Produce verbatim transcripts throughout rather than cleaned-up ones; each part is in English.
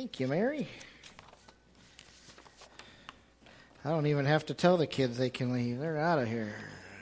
Thank you, Mary. I don't even have to tell the kids they can leave. They're out of here.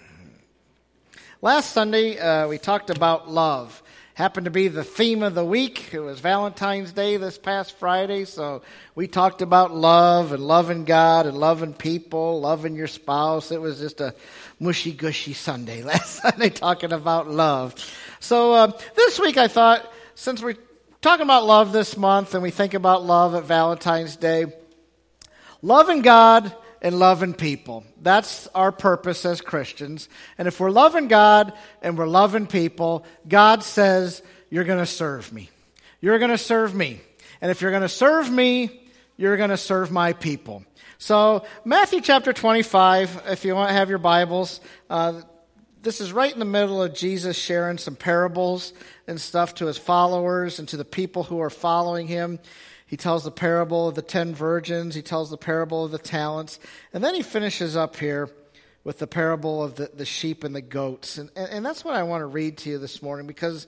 Last Sunday, uh, we talked about love. Happened to be the theme of the week. It was Valentine's Day this past Friday, so we talked about love and loving God and loving people, loving your spouse. It was just a mushy-gushy Sunday last Sunday talking about love. So uh, this week I thought, since we're talking about love this month and we think about love at Valentine's Day, loving God and loving people. That's our purpose as Christians. And if we're loving God and we're loving people, God says, you're going to serve me. You're going to serve me. And if you're going to serve me, you're going to serve my people. So Matthew chapter twenty-five, if you want to have your Bibles, uh, this is right in the middle of Jesus sharing some parables and stuff to his followers and to the people who are following him. He tells the parable of the ten virgins. He tells the parable of the talents. And then he finishes up here with the parable of the, the sheep and the goats. And, and, and that's what I want to read to you this morning, because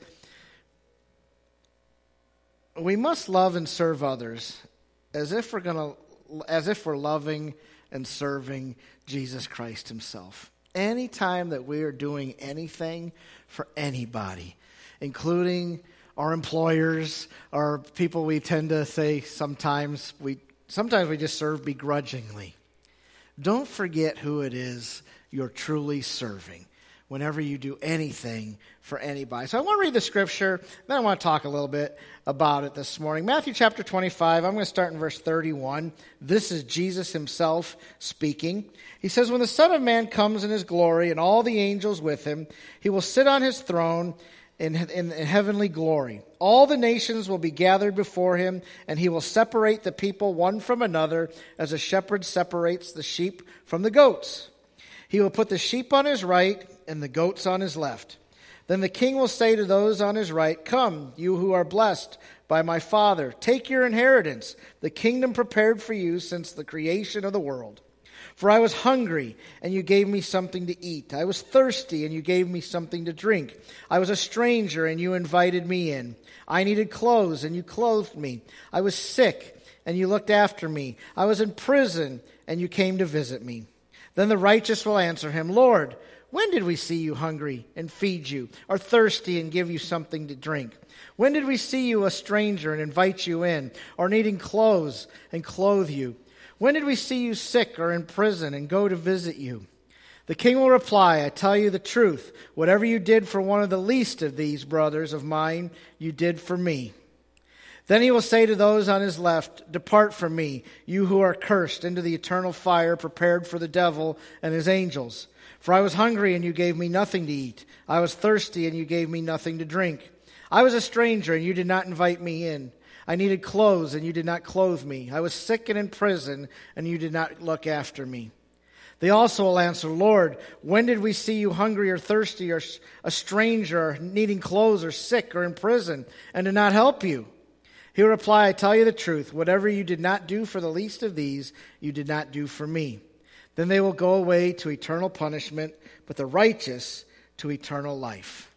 we must love and serve others as if we're going to, as if we're loving and serving Jesus Christ himself. Anytime that we are doing anything for anybody, including our employers, our people we tend to say sometimes we sometimes we just serve begrudgingly. Don't forget who it is you're truly serving whenever you do anything for anybody. So I want to read the scripture, then I want to talk a little bit about it this morning. Matthew chapter twenty-five, I'm going to start in verse thirty-one. This is Jesus himself speaking. He says, "When the Son of Man comes in his glory and all the angels with him, he will sit on his throne In, in, in heavenly glory. All the nations will be gathered before him, and he will separate the people one from another, as a shepherd separates the sheep from the goats. He will put the sheep on his right and the goats on his left. Then the king will say to those on his right, 'Come, you who are blessed by my Father, take your inheritance, the kingdom prepared for you since the creation of the world. For I was hungry, and you gave me something to eat. I was thirsty, and you gave me something to drink. I was a stranger, and you invited me in. I needed clothes, and you clothed me. I was sick, and you looked after me. I was in prison, and you came to visit me.' Then the righteous will answer him, 'Lord, when did we see you hungry and feed you, or thirsty and give you something to drink? When did we see you a stranger and invite you in, or needing clothes and clothe you? When did we see you sick or in prison and go to visit you?' The king will reply, 'I tell you the truth, whatever you did for one of the least of these brothers of mine, you did for me.' Then he will say to those on his left, 'Depart from me, you who are cursed, into the eternal fire prepared for the devil and his angels. For I was hungry, and you gave me nothing to eat. I was thirsty, and you gave me nothing to drink. I was a stranger, and you did not invite me in. I needed clothes, and you did not clothe me. I was sick and in prison, and you did not look after me.' They also will answer, 'Lord, when did we see you hungry or thirsty or a stranger or needing clothes or sick or in prison and did not help you?' He will reply, 'I tell you the truth, whatever you did not do for the least of these, you did not do for me.' Then they will go away to eternal punishment, but the righteous to eternal life."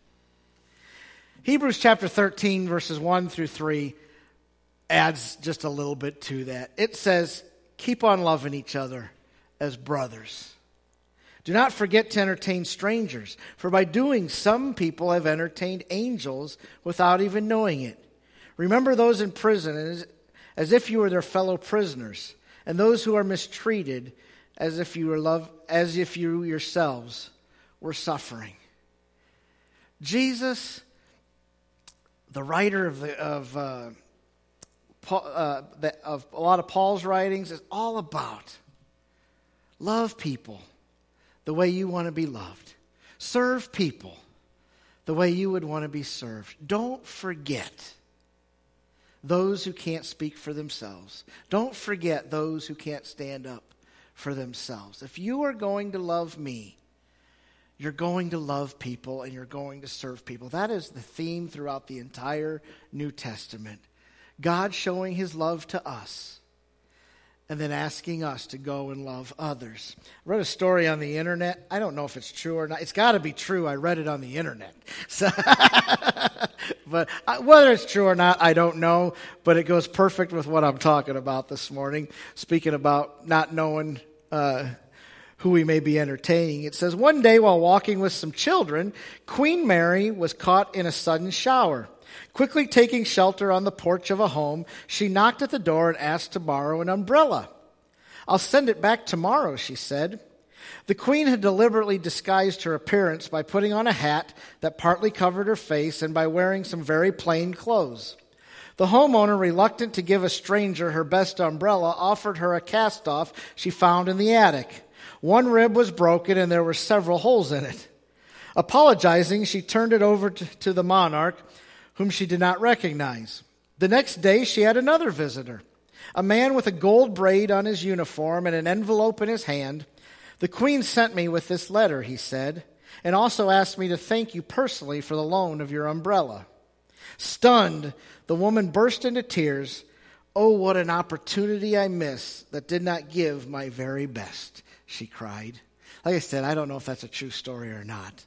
Hebrews chapter thirteen, verses one through three, adds just a little bit to that. It says, "Keep on loving each other as brothers. Do not forget to entertain strangers, for by doing some people have entertained angels without even knowing it. Remember those in prison as, as if you were their fellow prisoners, and those who are mistreated as if you were love, as if you yourselves were suffering." Jesus, the writer of the of uh, Paul, uh, the, of a lot of Paul's writings, is all about love people the way you want to be loved. Serve people the way you would want to be served. Don't forget those who can't speak for themselves. Don't forget those who can't stand up for themselves. If you are going to love me, you're going to love people and you're going to serve people. That is the theme throughout the entire New Testament. God showing his love to us and then asking us to go and love others. I read a story on the internet. I don't know if it's true or not. It's got to be true. I read it on the internet. So, but whether it's true or not, I don't know. But it goes perfect with what I'm talking about this morning. Speaking about not knowing uh, who we may be entertaining. It says, one day while walking with some children, Queen Mary was caught in a sudden shower. Quickly taking shelter on the porch of a home, she knocked at the door and asked to borrow an umbrella. I'll send it back tomorrow, she said. The queen had deliberately disguised her appearance by putting on a hat that partly covered her face and by wearing some very plain clothes. The homeowner, reluctant to give a stranger her best umbrella, offered her a cast-off she found in the attic. One rib was broken and there were several holes in it. Apologizing, she turned it over to, to the monarch, whom she did not recognize. The next day, she had another visitor, a man with a gold braid on his uniform and an envelope in his hand. The queen sent me with this letter, he said, and also asked me to thank you personally for the loan of your umbrella. Stunned, the woman burst into tears. Oh, what an opportunity I missed that did not give my very best, she cried. Like I said, I don't know if that's a true story or not.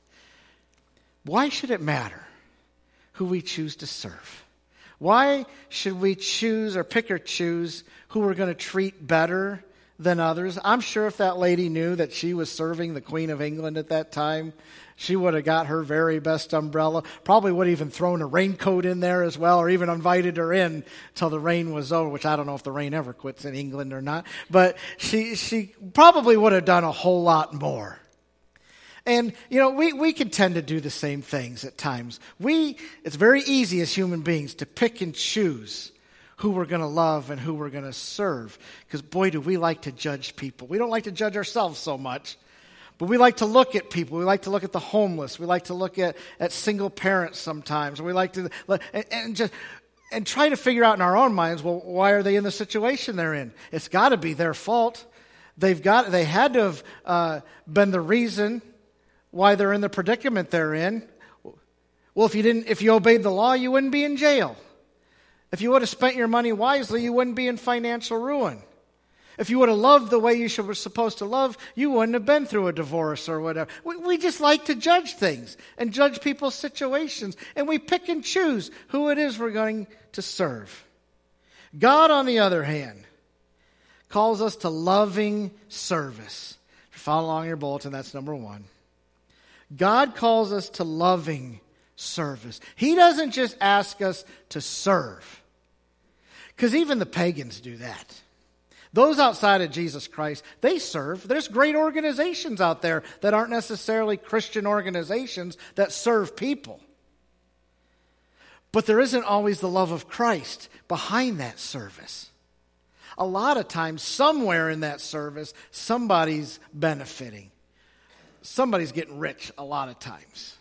Why should it matter who we choose to serve? Why should we choose or pick or choose who we're going to treat better than others? I'm sure if that lady knew that she was serving the Queen of England at that time, she would have got her very best umbrella, probably would have even thrown a raincoat in there as well, or even invited her in till the rain was over, which I don't know if the rain ever quits in England or not, but she she probably would have done a whole lot more. And, you know, we, we can tend to do the same things at times. We, it's very easy as human beings to pick and choose who we're going to love and who we're going to serve. Because, boy, do we like to judge people. We don't like to judge ourselves so much. But we like to look at people. We like to look at the homeless. We like to look at, at single parents sometimes. We like to, and, and just... and try to figure out in our own minds, well, why are they in the situation they're in? It's got to be their fault. They've got, they had to have uh, been the reason why they're in the predicament they're in. Well, if you didn't, if you obeyed the law, you wouldn't be in jail. If you would have spent your money wisely, you wouldn't be in financial ruin. If you would have loved the way you should, were supposed to love, you wouldn't have been through a divorce or whatever. We, we just like to judge things and judge people's situations, and we pick and choose who it is we're going to serve. God, on the other hand, calls us to loving service. If you follow along your bulletin, that's number one. God calls us to loving service. He doesn't just ask us to serve, because even the pagans do that. Those outside of Jesus Christ, they serve. There's great organizations out there that aren't necessarily Christian organizations that serve people. But there isn't always the love of Christ behind that service. A lot of times, somewhere in that service, somebody's benefiting. Somebody's getting rich a lot of times.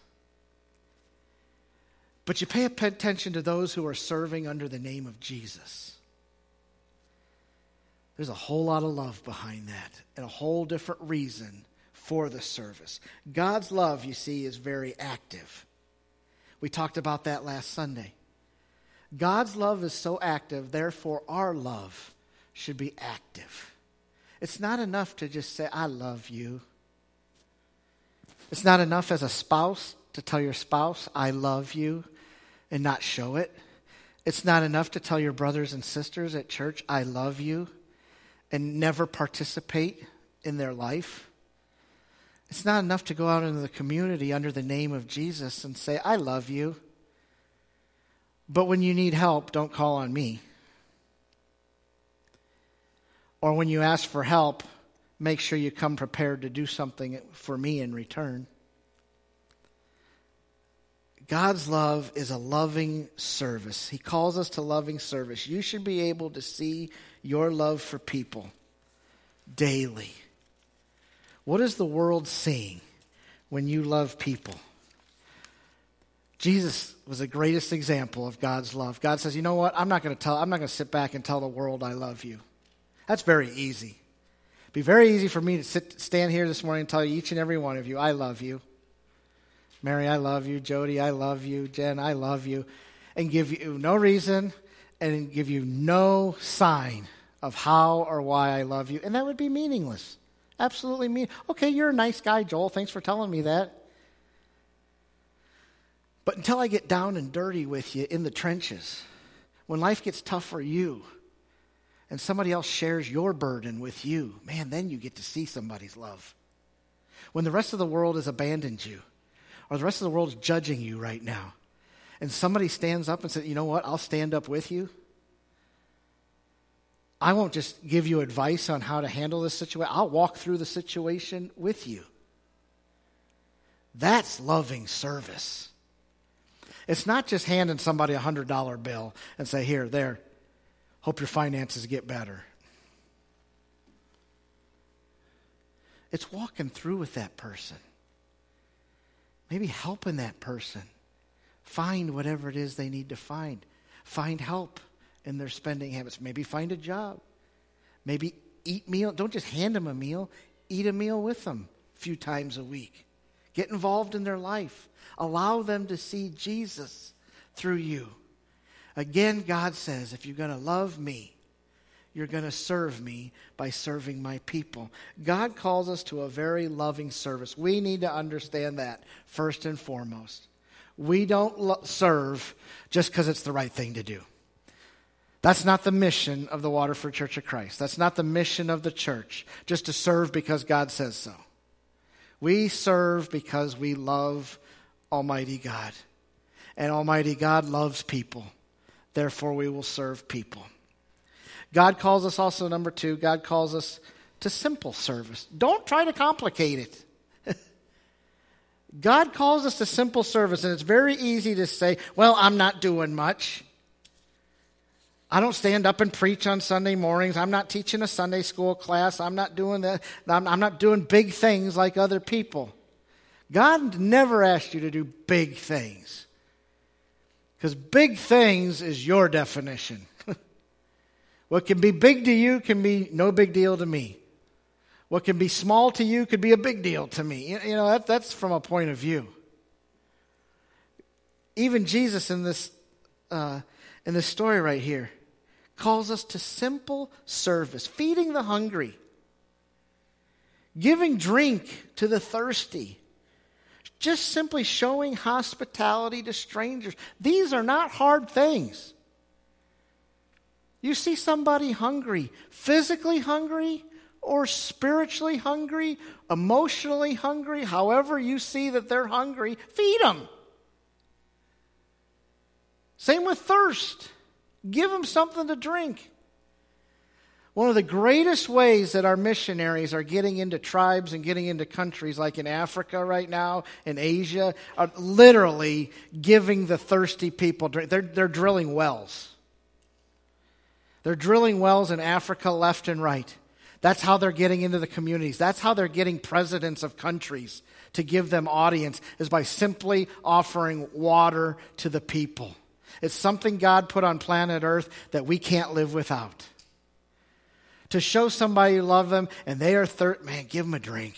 But you pay attention to those who are serving under the name of Jesus. There's a whole lot of love behind that and a whole different reason for the service. God's love, you see, is very active. We talked about that last Sunday. God's love is so active, therefore our love should be active. It's not enough to just say, I love you. It's not enough as a spouse to tell your spouse, I love you, and not show it. It's not enough to tell your brothers and sisters at church, I love you, and never participate in their life. It's not enough to go out into the community under the name of Jesus and say, I love you, but when you need help, don't call on me. Or when you ask for help, make sure you come prepared to do something for me in return. God's love is a loving service. He calls us to loving service. You should be able to see your love for people daily. What is the world seeing when you love people? Jesus was the greatest example of God's love. God says, you know what? I'm not going to tell, I'm not going to sit back and tell the world I love you. That's very easy. It'd be very easy for me to sit, stand here this morning and tell each and every one of you, I love you. Mary, I love you. Jody, I love you. Jen, I love you. And give you no reason and give you no sign of how or why I love you, and that would be meaningless. Absolutely mean. Okay, you're a nice guy, Joel. Thanks for telling me that. But until I get down and dirty with you in the trenches, when life gets tough for you, and somebody else shares your burden with you, man, then you get to see somebody's love. When the rest of the world has abandoned you, or the rest of the world is judging you right now, and somebody stands up and says, you know what, I'll stand up with you. I won't just give you advice on how to handle this situation. I'll walk through the situation with you. That's loving service. It's not just handing somebody a one hundred dollar bill and say, here, there, hope your finances get better. It's walking through with that person. Maybe helping that person find whatever it is they need to find. Find help in their spending habits. Maybe find a job. Maybe eat meal. Don't just hand them a meal. Eat a meal with them a few times a week. Get involved in their life. Allow them to see Jesus through you. Again, God says, if you're going to love me, you're going to serve me by serving my people. God calls us to a very loving service. We need to understand that first and foremost. We don't lo- serve just because it's the right thing to do. That's not the mission of the Waterford Church of Christ. That's not the mission of the church, just to serve because God says so. We serve because we love Almighty God. And Almighty God loves people. Therefore, we will serve people. God calls us also, number two, God calls us to simple service. Don't try to complicate it. God calls us to simple service, and it's very easy to say, well, I'm not doing much. I don't stand up and preach on Sunday mornings. I'm not teaching a Sunday school class. I'm not doing that. I'm, I'm not doing big things like other people. God never asked you to do big things. Because big things is your definition. What can be big to you can be no big deal to me. What can be small to you could be a big deal to me. You, you know, that, that's from a point of view. Even Jesus in this, uh, in this story right here calls us to simple service, feeding the hungry, giving drink to the thirsty, just simply showing hospitality to strangers. These are not hard things. You see somebody hungry, physically hungry or spiritually hungry, emotionally hungry, however you see that they're hungry, feed them. Same with thirst. Give them something to drink. One of the greatest ways that our missionaries are getting into tribes and getting into countries like in Africa right now, in Asia, are literally giving the thirsty people drink. They're, they're drilling wells. They're drilling wells in Africa left and right. That's how they're getting into the communities. That's how they're getting presidents of countries to give them audience, is by simply offering water to the people. It's something God put on planet Earth that we can't live without. To show somebody you love them and they are thirsty, man, give them a drink.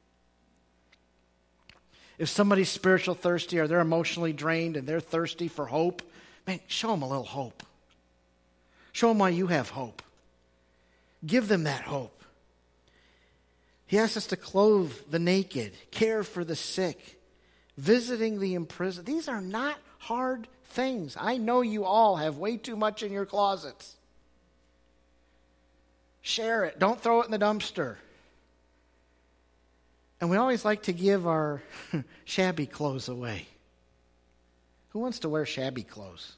If somebody's spiritual thirsty or they're emotionally drained and they're thirsty for hope, man, show them a little hope. Show them why you have hope. Give them that hope. He asks us to clothe the naked, care for the sick, visiting the imprisoned. These are not hard things. I know you all have way too much in your closets. Share it. Don't throw it in the dumpster. And we always like to give our shabby clothes away. Who wants to wear shabby clothes?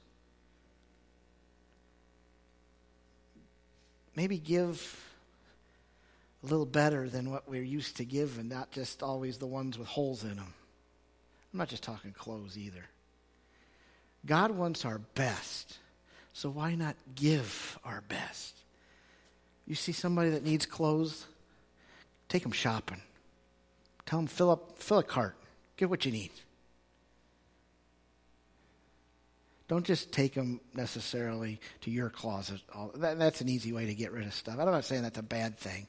Maybe give a little better than what we're used to give, and not just always the ones with holes in them. I'm not just talking clothes either. God wants our best, so why not give our best? You see somebody that needs clothes, take them shopping. Tell them, fill up, fill a cart. Get what you need. Don't just take them necessarily to your closet. That, that's an easy way to get rid of stuff. I'm not saying that's a bad thing.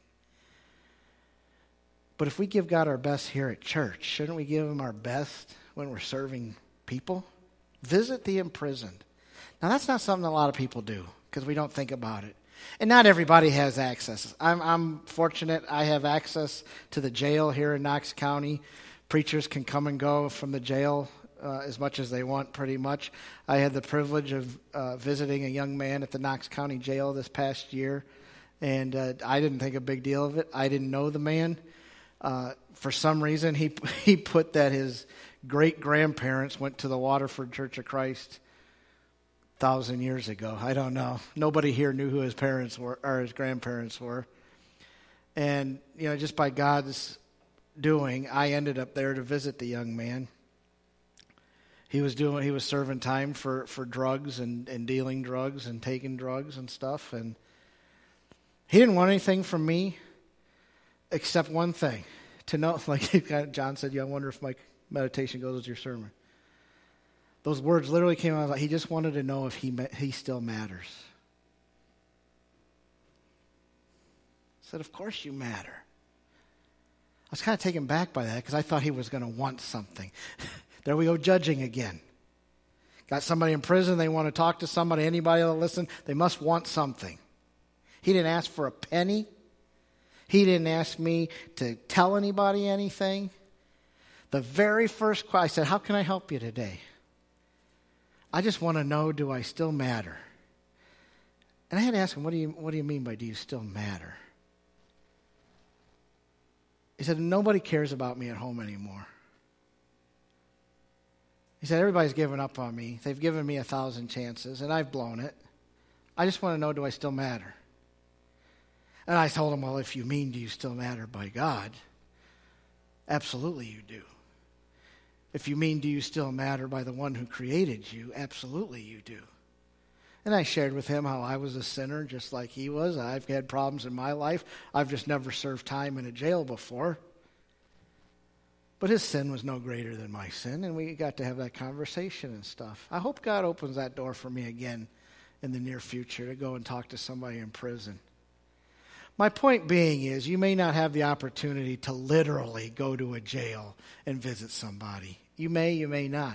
But if we give God our best here at church, shouldn't we give him our best when we're serving people? Visit the imprisoned. Now, that's not something a lot of people do because we don't think about it. And not everybody has access. I'm, I'm fortunate I have access to the jail here in Knox County. Preachers can come and go from the jail uh, as much as they want, pretty much. I had the privilege of uh, visiting a young man at the Knox County Jail this past year, and uh, I didn't think a big deal of it. I didn't know the man. Uh, for some reason, he he put that his great-grandparents went to the Waterford Church of Christ a thousand years ago. I don't know. Nobody here knew who his parents were or his grandparents were. And, you know, just by God's doing, I ended up there to visit the young man. He was doing. He was serving time for, for drugs and, and dealing drugs and taking drugs and stuff. And he didn't want anything from me except one thing. To know, like John said, yeah, I wonder if my meditation goes with your sermon. Those words literally came out like he just wanted to know if he he still matters. I said, of course you matter. I was kind of taken back by that because I thought he was going to want something. There we go, judging again. Got somebody in prison, they want to talk to somebody, anybody that'll listen, they must want something. He didn't ask for a penny. He didn't ask me to tell anybody anything. The very first question, I said, how can I help you today? I just want to know, do I still matter? And I had to ask him, what do you, what do you mean by do you still matter? He said, nobody cares about me at home anymore. He said, everybody's given up on me. They've given me a thousand chances, and I've blown it. I just want to know, do I still matter? And I told him, well, if you mean do you still matter by God, absolutely you do. If you mean do you still matter by the one who created you, absolutely you do. And I shared with him how I was a sinner just like he was. I've had problems in my life. I've just never served time in a jail before. But his sin was no greater than my sin, and we got to have that conversation and stuff. I hope God opens that door for me again in the near future to go and talk to somebody in prison. My point being is you may not have the opportunity to literally go to a jail and visit somebody. You may, you may not.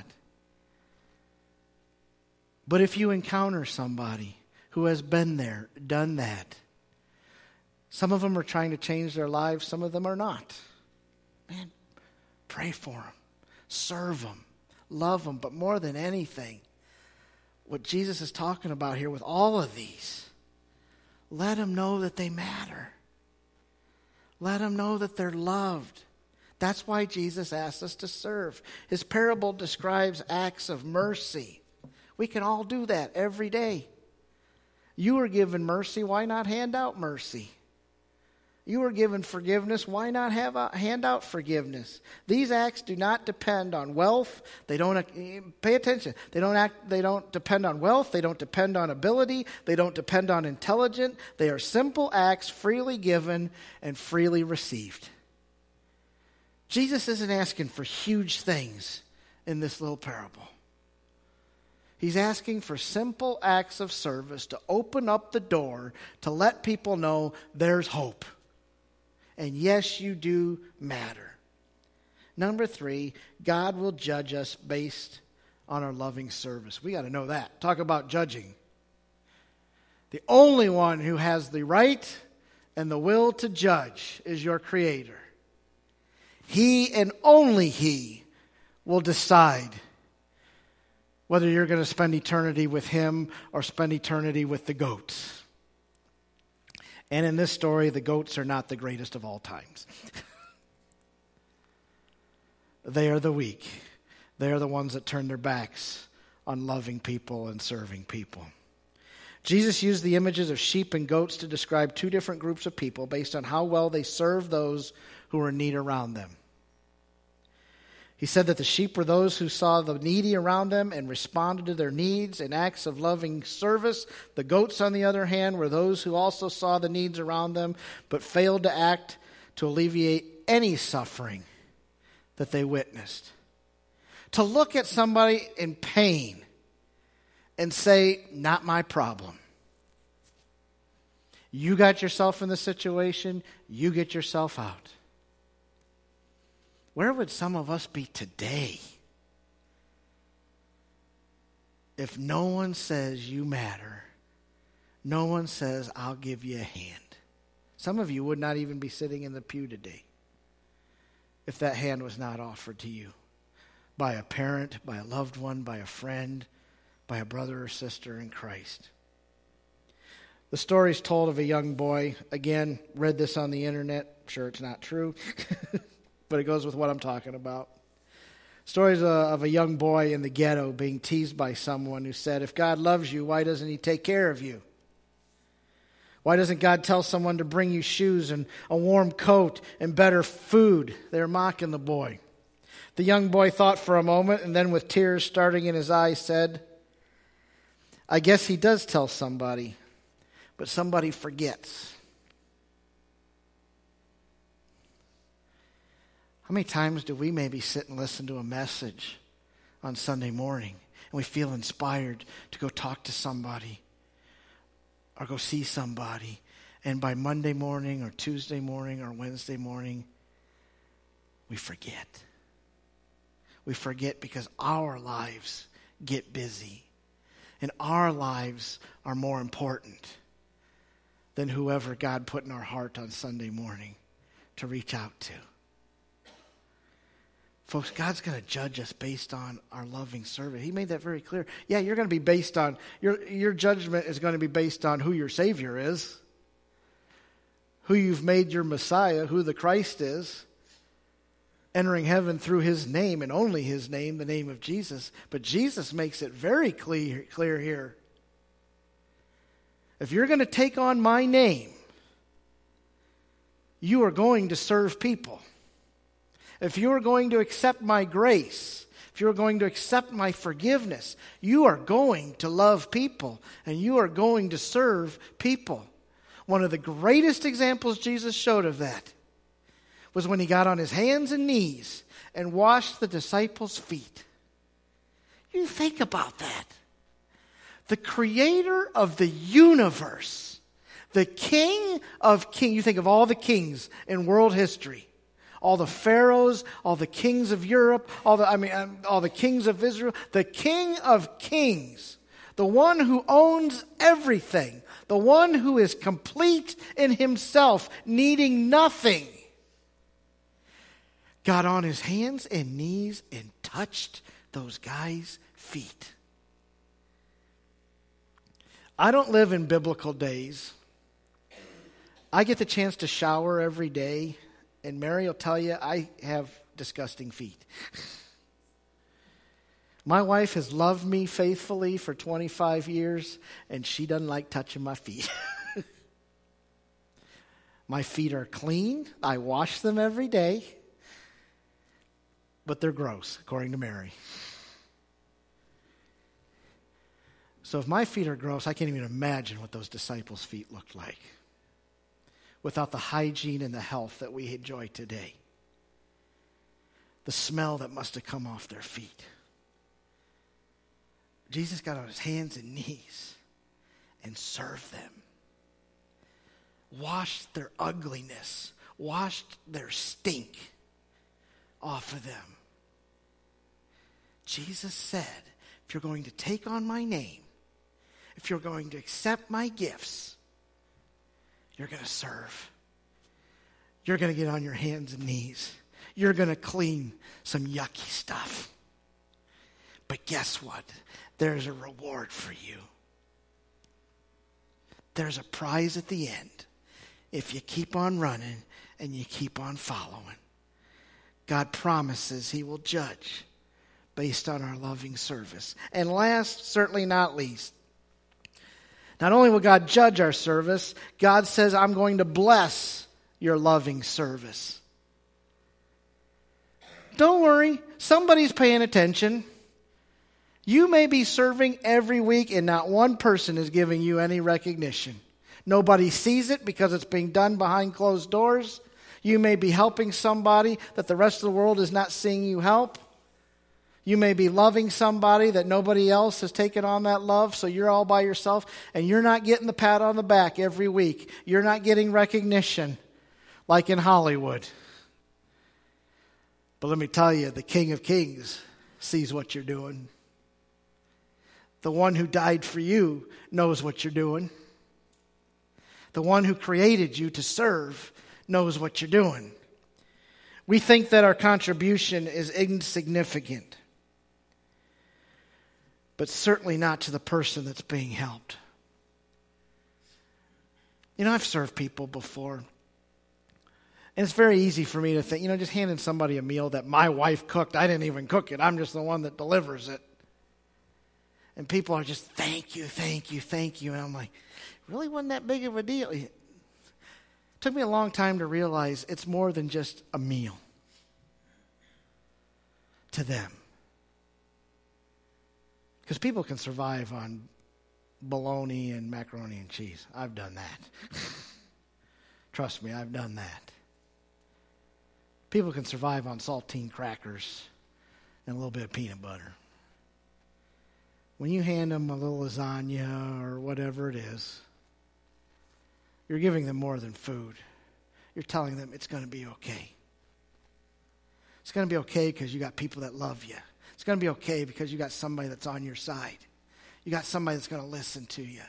But if you encounter somebody who has been there, done that, some of them are trying to change their lives, some of them are not. Man, pray for them. Serve them. Love them. But more than anything, what Jesus is talking about here with all of these, let them know that they matter. Let them know that they're loved. That's why Jesus asks us to serve. His parable describes acts of mercy. We can all do that every day. You are given mercy. Why not hand out mercy? You are given forgiveness. Why not have a, hand out forgiveness? These acts do not depend on wealth. They don't pay attention. They don't act. They don't depend on wealth. They don't depend on ability. They don't depend on intelligence. They are simple acts, freely given and freely received. Jesus isn't asking for huge things in this little parable. He's asking for simple acts of service to open up the door to let people know there's hope. And yes, you do matter. Number three, God will judge us based on our loving service. We got to know that. Talk about judging. The only one who has the right and the will to judge is your Creator. He and only He will decide whether you're going to spend eternity with Him or spend eternity with the goats. And in this story, the goats are not the greatest of all times. They are the weak. They are the ones that turn their backs on loving people and serving people. Jesus used the images of sheep and goats to describe two different groups of people based on how well they serve those who are in need around them. He said that the sheep were those who saw the needy around them and responded to their needs in acts of loving service. The goats, on the other hand, were those who also saw the needs around them but failed to act to alleviate any suffering that they witnessed. To look at somebody in pain and say, not my problem. You got yourself in the situation, you get yourself out. Where would some of us be today if no one says you matter, no one says, I'll give you a hand. Some of you would not even be sitting in the pew today if that hand was not offered to you by a parent, by a loved one, by a friend, by a brother or sister in Christ. The story is told of a young boy. Again, read this on the internet. Sure, it's not true, but it goes with what I'm talking about. Stories of a young boy in the ghetto being teased by someone who said, if God loves you, why doesn't he take care of you? Why doesn't God tell someone to bring you shoes and a warm coat and better food? They're mocking the boy. The young boy thought for a moment and then with tears starting in his eyes said, I guess he does tell somebody, but somebody forgets. How many times do we maybe sit and listen to a message on Sunday morning and we feel inspired to go talk to somebody or go see somebody, and by Monday morning or Tuesday morning or Wednesday morning, we forget. We forget because our lives get busy and our lives are more important than whoever God put in our heart on Sunday morning to reach out to. Folks, God's going to judge us based on our loving service. He made that very clear. Yeah, you're going to be based on, your, your judgment is going to be based on who your Savior is, who you've made your Messiah, who the Christ is, entering heaven through his name and only his name, the name of Jesus. But Jesus makes it very clear, clear here. If you're going to take on my name, you are going to serve people. If you are going to accept my grace, if you are going to accept my forgiveness, you are going to love people and you are going to serve people. One of the greatest examples Jesus showed of that was when he got on his hands and knees and washed the disciples' feet. You think about that. The creator of the universe, the king of kings, you think of all the kings in world history, all the pharaohs, all the kings of Europe, all the I mean, all the kings of Israel, the King of Kings, the one who owns everything, the one who is complete in himself, needing nothing, got on his hands and knees and touched those guys' feet. I don't live in biblical days. I get the chance to shower every day. And Mary will tell you, I have disgusting feet. My wife has loved me faithfully for twenty-five years, and she doesn't like touching my feet. My feet are clean. I wash them every day. But they're gross, according to Mary. So if my feet are gross, I can't even imagine what those disciples' feet looked like without the hygiene and the health that we enjoy today. The smell that must have come off their feet. Jesus got on his hands and knees and served them. Washed their ugliness. Washed their stink off of them. Jesus said, if you're going to take on my name, if you're going to accept my gifts, you're going to serve. You're going to get on your hands and knees. You're going to clean some yucky stuff. But guess what? There's a reward for you. There's a prize at the end if you keep on running and you keep on following. God promises he will judge based on our loving service. And last, certainly not least, not only will God judge our service, God says, I'm going to bless your loving service. Don't worry, somebody's paying attention. You may be serving every week and not one person is giving you any recognition. Nobody sees it because it's being done behind closed doors. You may be helping somebody that the rest of the world is not seeing you help. You may be loving somebody that nobody else has taken on that love, so you're all by yourself, and you're not getting the pat on the back every week. You're not getting recognition like in Hollywood. But let me tell you, the King of Kings sees what you're doing. The one who died for you knows what you're doing. The one who created you to serve knows what you're doing. We think that our contribution is insignificant, but certainly not to the person that's being helped. You know, I've served people before. And it's very easy for me to think, you know, just handing somebody a meal that my wife cooked. I didn't even cook it. I'm just the one that delivers it. And people are just, thank you, thank you, thank you. And I'm like, really wasn't that big of a deal? It took me a long time to realize it's more than just a meal to them. Because people can survive on bologna and macaroni and cheese. I've done that. Trust me, I've done that. People can survive on saltine crackers and a little bit of peanut butter. When you hand them a little lasagna or whatever it is, you're giving them more than food. You're telling them it's going to be okay. It's going to be okay because you got people that love you. It's going to be okay because you got somebody that's on your side. You got somebody that's going to listen to you.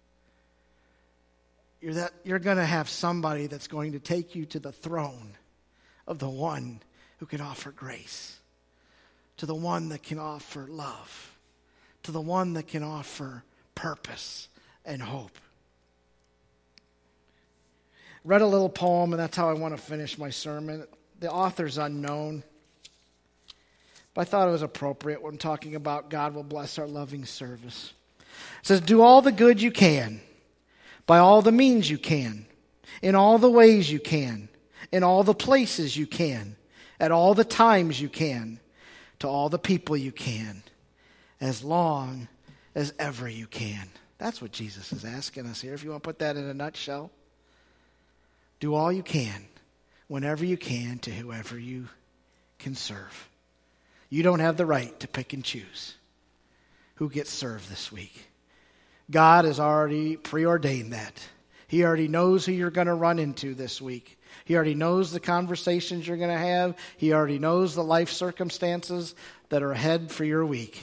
You're that you're going to have somebody that's going to take you to the throne of the one who can offer grace, to the one that can offer love, to the one that can offer purpose and hope. Read a little poem, and that's how I want to finish my sermon. The author's unknown, but I thought it was appropriate when talking about God will bless our loving service. It says, do all the good you can, by all the means you can, in all the ways you can, in all the places you can, at all the times you can, to all the people you can, as long as ever you can. That's what Jesus is asking us here. If you want to put that in a nutshell, do all you can, whenever you can, to whoever you can serve. You don't have the right to pick and choose who gets served this week. God has already preordained that. He already knows who you're going to run into this week. He already knows the conversations you're going to have. He already knows the life circumstances that are ahead for your week.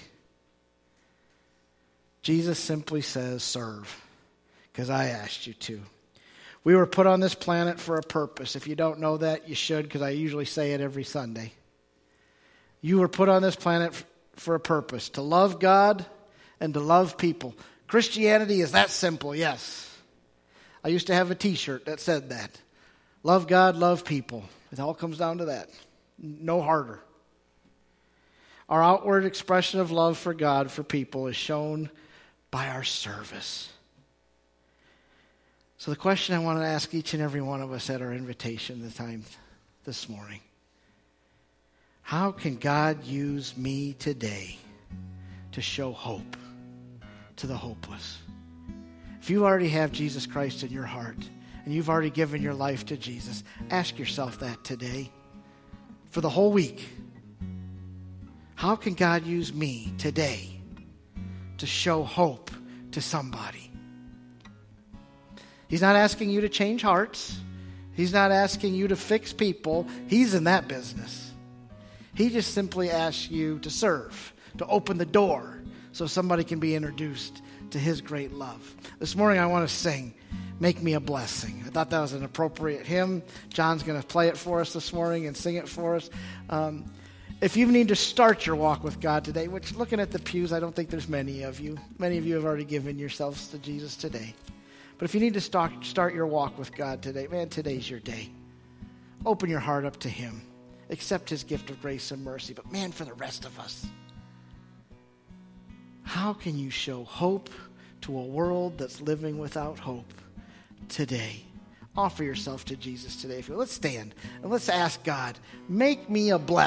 Jesus simply says, serve, because I asked you to. We were put on this planet for a purpose. If you don't know that, you should, because I usually say it every Sunday. You were put on this planet for a purpose, to love God and to love people. Christianity is that simple, yes. I used to have a t-shirt that said that. Love God, love people. It all comes down to that. No harder. Our outward expression of love for God, for people, is shown by our service. So the question I want to ask each and every one of us at our invitation the time this morning, how can God use me today to show hope to the hopeless? If you already have Jesus Christ in your heart and you've already given your life to Jesus, ask yourself that today for the whole week. How can God use me today to show hope to somebody? He's not asking you to change hearts. He's not asking you to fix people. He's in that business. He just simply asks you to serve, to open the door so somebody can be introduced to his great love. This morning I want to sing, Make Me a Blessing. I thought that was an appropriate hymn. John's going to play it for us this morning and sing it for us. Um, if you need to start your walk with God today, which looking at the pews, I don't think there's many of you. Many of you have already given yourselves to Jesus today. But if you need to start, start your walk with God today, man, today's your day. Open your heart up to him. Accept his gift of grace and mercy. But man, for the rest of us, how can you show hope to a world that's living without hope today? Offer yourself to Jesus today. If you let's stand and let's ask God, make me a blessing.